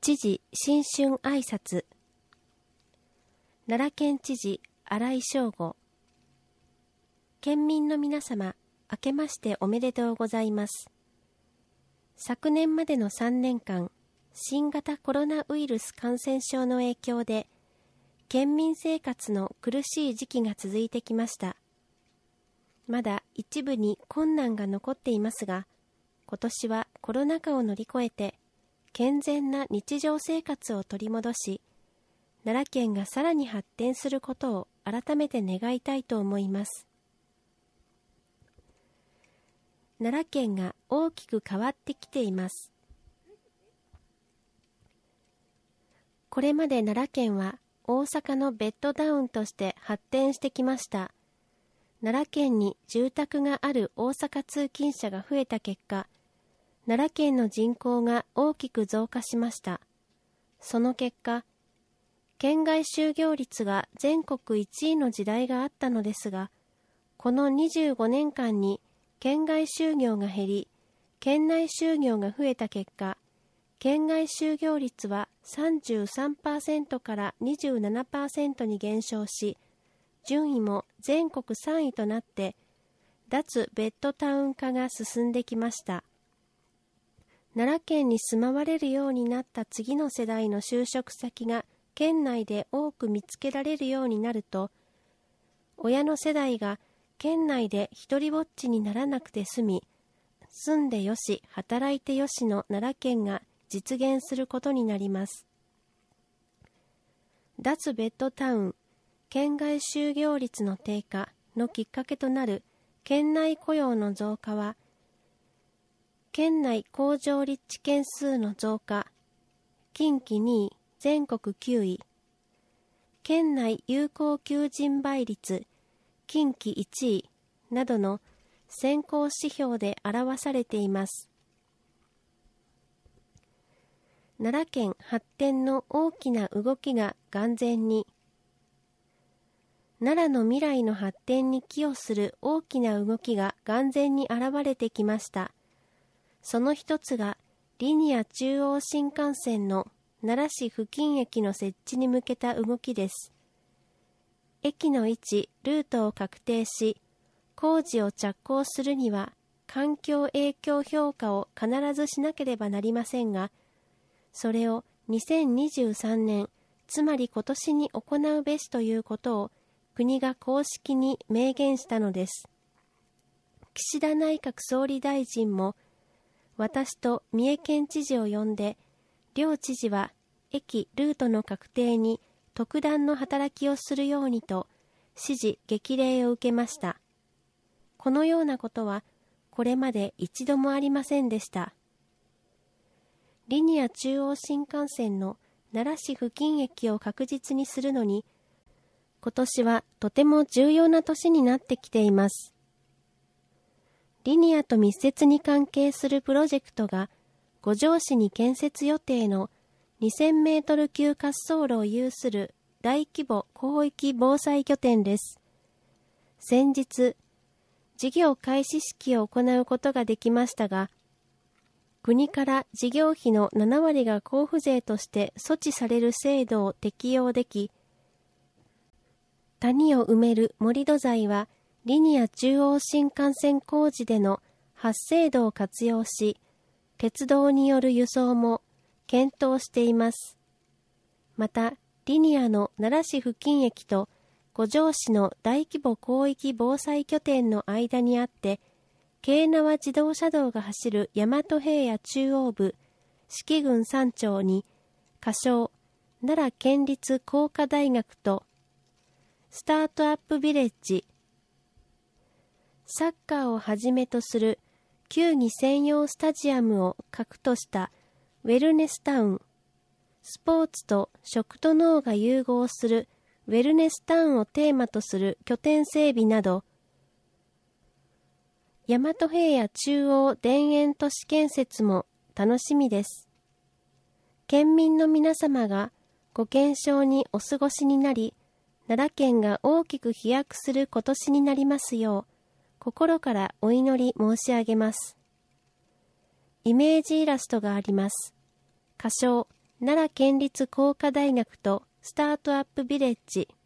知事新春挨拶。奈良県知事新井翔吾。県民の皆様、明けましておめでとうございます。昨年までの3年間、新型コロナウイルス感染症の影響で、県民生活の苦しい時期が続いてきました。まだ一部に困難が残っていますが、今年はコロナ禍を乗り越えて、健全な日常生活を取り戻し、奈良県がさらに発展することを改めて願いたいと思います。奈良県が大きく変わってきています。これまで奈良県は大阪のベッドタウンとして発展してきました。奈良県に住宅がある大阪通勤者が増えた結果、奈良県の人口が大きく増加しました。その結果、県外就業率が全国1位の時代があったのですが、この25年間に県外就業が減り、県内就業が増えた結果、県外就業率は 33% から 27% に減少し、順位も全国3位となって、脱ベッドタウン化が進んできました。奈良県に住まわれるようになった次の世代の就職先が県内で多く見つけられるようになると、親の世代が県内で一りぼっちにならなくて済み、住んでよし、働いてよしの奈良県が実現することになります。脱ベッドタウン、県外就業率の低下のきっかけとなる県内雇用の増加は、県内工場立地件数の増加、近畿2位、全国9位、県内有効求人倍率、近畿1位などの先行指標で表されています。奈良県発展の大きな動きが眼前に、奈良の未来の発展に寄与する大きな動きが眼前に現れてきました。その一つが、リニア中央新幹線の奈良市付近駅の設置に向けた動きです。駅の位置、ルートを確定し、工事を着工するには、環境影響評価を必ずしなければなりませんが、それを2023年、つまり今年に行うべしということを、国が公式に明言したのです。岸田内閣総理大臣も、私と三重県知事を呼んで、両知事は駅・ルートの確定に特段の働きをするようにと指示激励を受けました。このようなことはこれまで一度もありませんでした。リニア中央新幹線の奈良市付近駅を確実にするのに、今年はとても重要な年になってきています。リニアと密接に関係するプロジェクトが五條市に建設予定の2000メートル級滑走路を有する大規模広域防災拠点です。先日、事業開始式を行うことができましたが、国から事業費の7割が交付税として措置される制度を適用でき、谷を埋める盛土材はリニア中央新幹線工事での発生度を活用し、鉄道による輸送も検討しています。また、リニアの奈良市付近駅と五條市の大規模広域防災拠点の間にあって、京奈和自動車道が走る大和平野中央部、四季郡山町に、仮称、奈良県立工科大学と、スタートアップビレッジ、サッカーをはじめとする球技専用スタジアムを核としたウェルネスタウン、スポーツと食と脳が融合するウェルネスタウンをテーマとする拠点整備など、大和平野中央田園都市建設も楽しみです。県民の皆様がご健勝にお過ごしになり、奈良県が大きく飛躍する今年になりますよう、心からお祈り申し上げます。イメージイラストがあります。仮称、 奈良県立工科大学とスタートアップビレッジ